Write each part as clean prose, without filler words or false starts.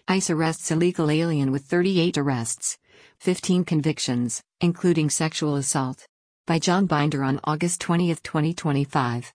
ICE arrests illegal alien with 38 arrests, 15 convictions, including sexual assault. By John Binder on August 20, 2025.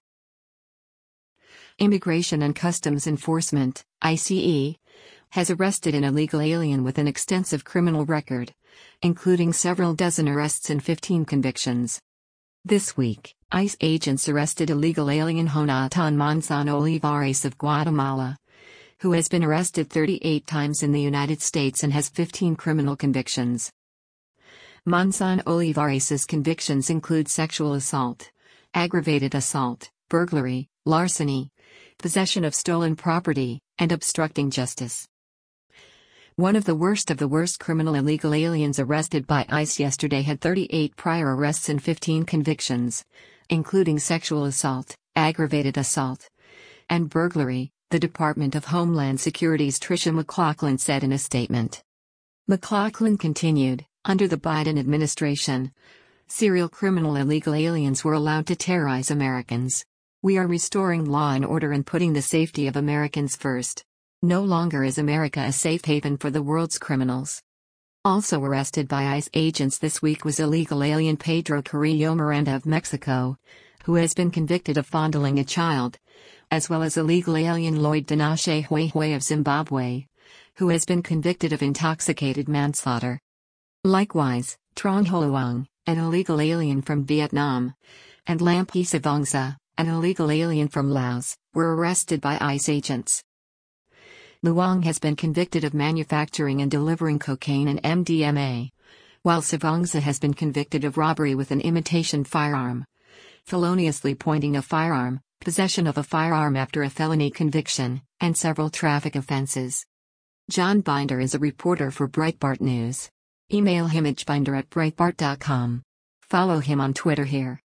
Immigration and Customs Enforcement, ICE, has arrested an illegal alien with an extensive criminal record, including several dozen arrests and 15 convictions. This week, ICE agents arrested illegal alien Jonathan Monzon Olivares of Guatemala, who has been arrested 38 times in the United States and has 15 criminal convictions. Monzon Olivares' convictions include sexual assault, aggravated assault, burglary, larceny, possession of stolen property, and obstructing justice. One of the worst criminal illegal aliens arrested by ICE yesterday had 38 prior arrests and 15 convictions, including sexual assault, aggravated assault, and burglary, the Department of Homeland Security's Tricia McLachlan said in a statement. McLachlan continued, under the Biden administration, serial criminal illegal aliens were allowed to terrorize Americans. We are restoring law and order and putting the safety of Americans first. No longer is America a safe haven for the world's criminals. Also arrested by ICE agents this week was illegal alien Pedro Carrillo Miranda of Mexico, who has been convicted of fondling a child, as well as illegal alien Lloyd Dinashe Huehue of Zimbabwe, who has been convicted of intoxicated manslaughter. Likewise, Trong Ho Luong, an illegal alien from Vietnam, and Lampi Savongsa, an illegal alien from Laos, were arrested by ICE agents. Luong has been convicted of manufacturing and delivering cocaine and MDMA, while Savongsa has been convicted of robbery with an imitation firearm, feloniously pointing a firearm, possession of a firearm after a felony conviction, and several traffic offenses. John Binder is a reporter for Breitbart News. Email him at binder@breitbart.com. Follow him on Twitter here.